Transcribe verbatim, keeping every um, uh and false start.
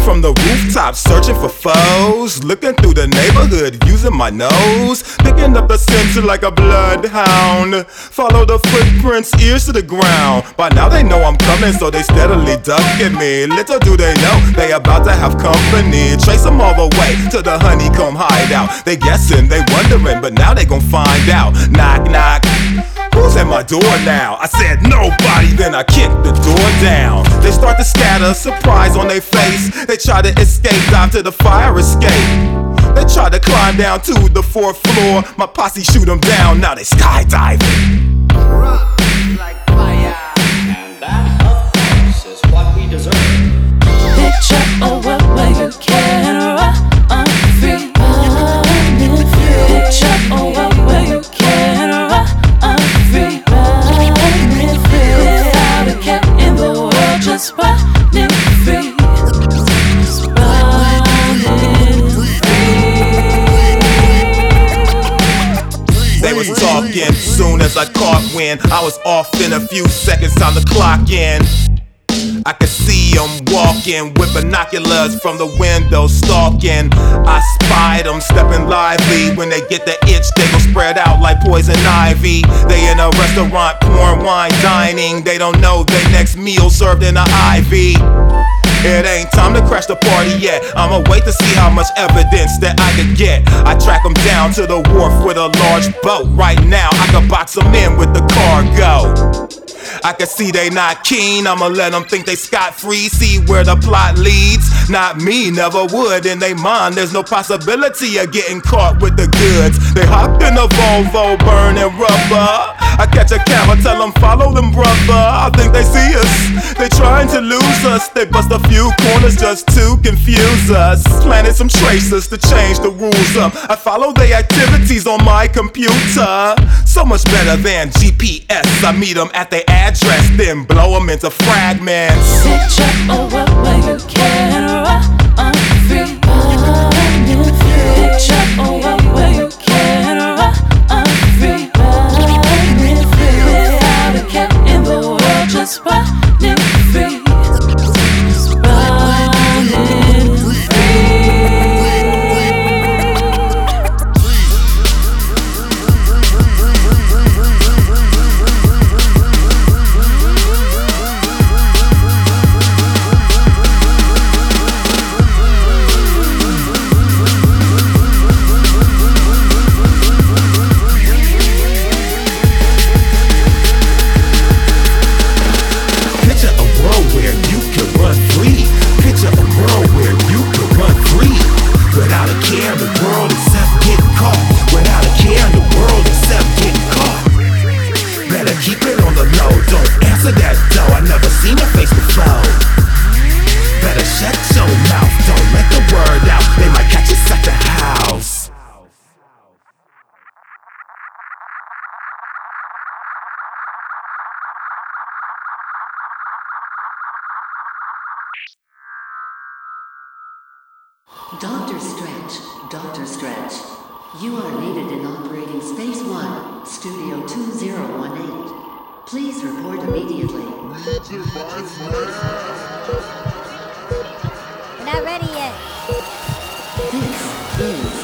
from the rooftop, searching for foes, looking through the neighborhood, using my nose, picking up the scent like a bloodhound. Follow the footprints, ears to the ground. By now they know I'm coming, so they steadily ducking me. Little do they know, they about to have company. Trace them all the way to the honeycomb hideout. They guessing, they wondering, but now they gon' find out. Knock, knock. Who's at my door now? I said nobody, then I kicked the door down. They start to scatter, surprise on their face. They try to escape, dive to the fire escape. They try to climb down to the fourth floor. My posse shoot them down, now they skydiving. Rock like fire. And that, of course, is what we deserve. Picture a world where you can run free. Picture a world where you can run free. Without a care in the world, just running free. Just running free. They was talking soon as I caught wind. I was off in a few seconds, time to clock in. I could see them walking with binoculars from the window stalking. I spied them stepping lively. When they get the itch, they gon' spread out like poison ivy. They in a restaurant pouring wine dining. They don't know their next meal served in an I V. It ain't time to crash the party yet. I'ma wait to see how much evidence that I could get. I track them down to the wharf with a large boat. Right now I can box them in with the cargo. I can see they not keen, I'ma let them think they scot-free. See where the plot leads, not me, never would. In they mind, there's no possibility of getting caught with the goods. They hopped in a Volvo, burning rubber. I catch a cab, I tell them follow them, brother. I think they see us, they trying to lose us. They bust a few corners just to confuse us. Planted some tracers to change the rules up. I follow their activities on my computer. So much better than G P S. I meet them at their address, then blow them into fragments. Picture a world where you can run free. Picture a world where you can run free. Without a care in the world, just running free. Just running free. Doctor Stretch, Doctor Stretch, you are needed in operating Space One, Studio two zero one eight. Please report immediately. Not ready yet. This is